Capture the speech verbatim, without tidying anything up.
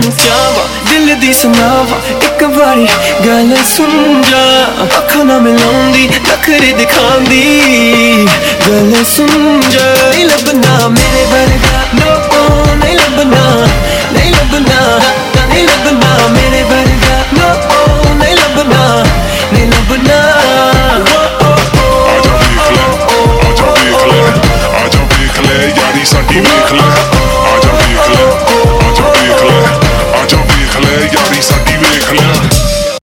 ਚਾਹਵਾਂ ਦਿਲ ਦੀ ਸੁਣਾਵਾਂ ਇੱਕ ਵਾਰੀ ਗੱਲ ਸੁਣ ਜਾ ਅੱਖਾਂ ਨਾ ਮਿਲਾਉਂਦੀ ਨਖਰੇ ਦਿਖਾਉਂਦੀ ਗੱਲ ਸੁਣ ਜਾ ਲੱਭਣਾ ਮੇਰੇ ਵਰਗਾ